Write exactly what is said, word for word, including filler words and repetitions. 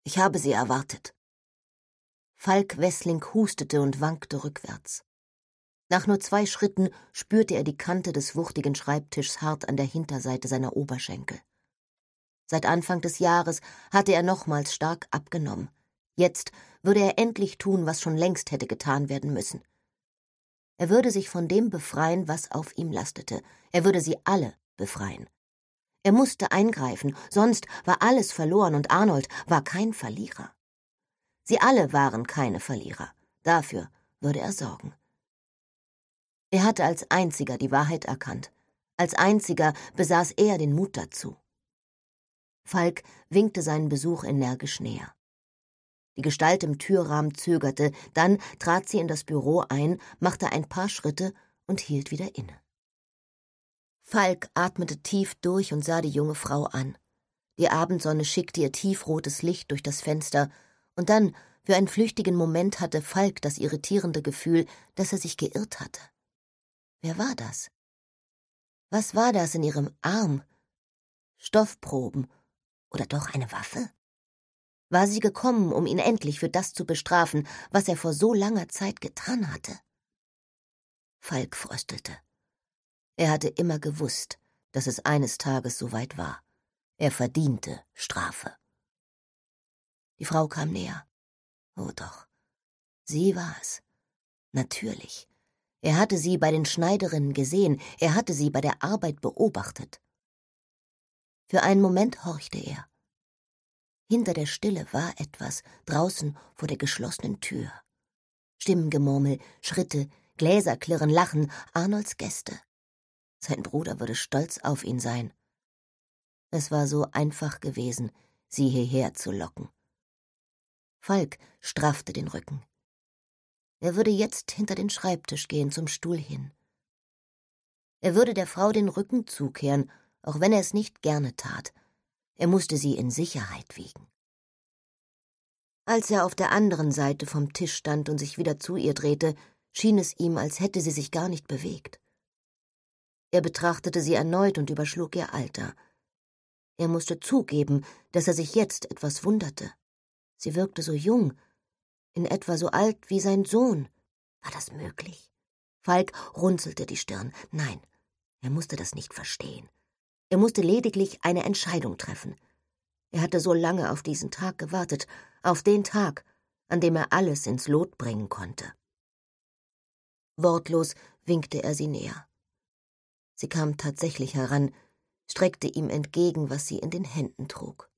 Ich habe Sie erwartet.« Falk Wessling hustete und wankte rückwärts. Nach nur zwei Schritten spürte er die Kante des wuchtigen Schreibtischs hart an der Hinterseite seiner Oberschenkel. Seit Anfang des Jahres hatte er nochmals stark abgenommen. Jetzt würde er endlich tun, was schon längst hätte getan werden müssen. Er würde sich von dem befreien, was auf ihm lastete. Er würde sie alle befreien. Er musste eingreifen, sonst war alles verloren und Arnold war kein Verlierer. Sie alle waren keine Verlierer. Dafür würde er sorgen. Er hatte als einziger die Wahrheit erkannt. Als einziger besaß er den Mut dazu. Falk winkte seinen Besuch energisch näher. Die Gestalt im Türrahmen zögerte, dann trat sie in das Büro ein, machte ein paar Schritte und hielt wieder inne. Falk atmete tief durch und sah die junge Frau an. Die Abendsonne schickte ihr tiefrotes Licht durch das Fenster, und dann, für einen flüchtigen Moment, hatte Falk das irritierende Gefühl, dass er sich geirrt hatte. Wer war das? Was war das in ihrem Arm? Stoffproben oder doch eine Waffe? War sie gekommen, um ihn endlich für das zu bestrafen, was er vor so langer Zeit getan hatte? Falk fröstelte. Er hatte immer gewusst, dass es eines Tages soweit war. Er verdiente Strafe. Die Frau kam näher. Oh doch, sie war es. Natürlich. Er hatte sie bei den Schneiderinnen gesehen, er hatte sie bei der Arbeit beobachtet. Für einen Moment horchte er. Hinter der Stille war etwas, draußen vor der geschlossenen Tür. Stimmengemurmel, Schritte, Gläserklirren, Lachen, Arnolds Gäste. Sein Bruder würde stolz auf ihn sein. Es war so einfach gewesen, sie hierher zu locken. Falk straffte den Rücken. Er würde jetzt hinter den Schreibtisch gehen, zum Stuhl hin. Er würde der Frau den Rücken zukehren, auch wenn er es nicht gerne tat. Er musste sie in Sicherheit wiegen. Als er auf der anderen Seite vom Tisch stand und sich wieder zu ihr drehte, schien es ihm, als hätte sie sich gar nicht bewegt. Er betrachtete sie erneut und überschlug ihr Alter. Er musste zugeben, dass er sich jetzt etwas wunderte. Sie wirkte so jung, in etwa so alt wie sein Sohn. War das möglich? Falk runzelte die Stirn. Nein, er musste das nicht verstehen. Er musste lediglich eine Entscheidung treffen. Er hatte so lange auf diesen Tag gewartet, auf den Tag, an dem er alles ins Lot bringen konnte. Wortlos winkte er sie näher. Sie kam tatsächlich heran, streckte ihm entgegen, was sie in den Händen trug.